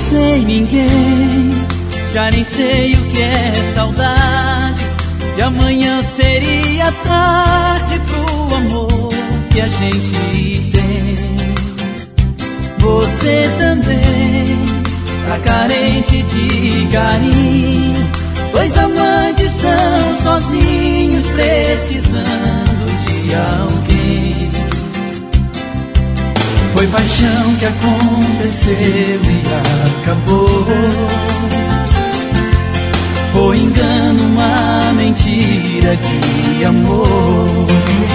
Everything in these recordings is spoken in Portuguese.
sem ninguém, já nem sei o que é saudade. De amanhã seria tarde pro amor que a gente tem. Você também tá carente de carinho. Dois amantes tão sozinhos, precisando de alguém. Foi paixão que aconteceu e acabou. Foi engano, uma mentira de amor.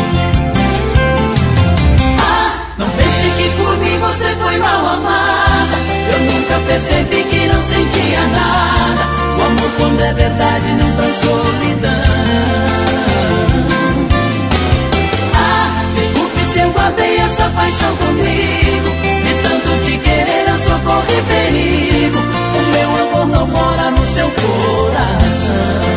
Não pense que por mim você foi mal amada. Eu nunca percebi que não sentia nada. O amor, quando é verdade, não traz solidão. Desculpe se eu guardei essa paixão comigo. De tanto te querer eu só corri perigo. O meu amor não mora no seu coração.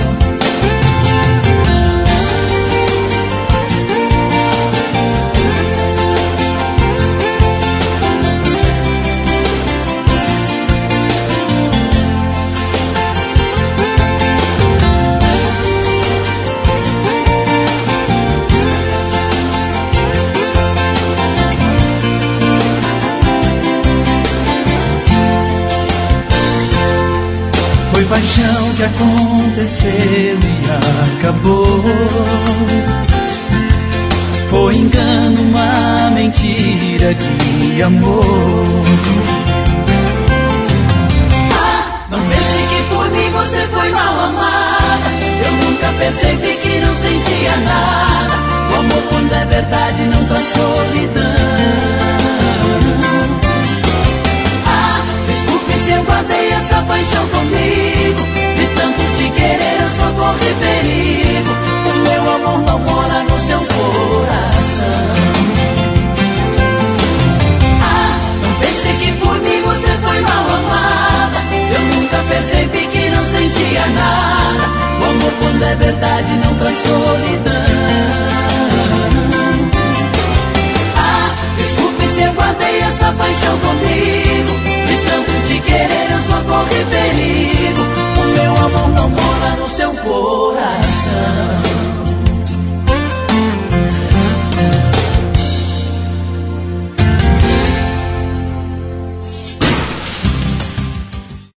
Foi paixão que aconteceu e acabou. Foi engano, uma mentira de amor. Não pense que por mim você foi mal amada. Eu nunca percebi que não sentia nada. O amor, quando é verdade, não traz solidão. Desculpe se eu guardei essa paixão.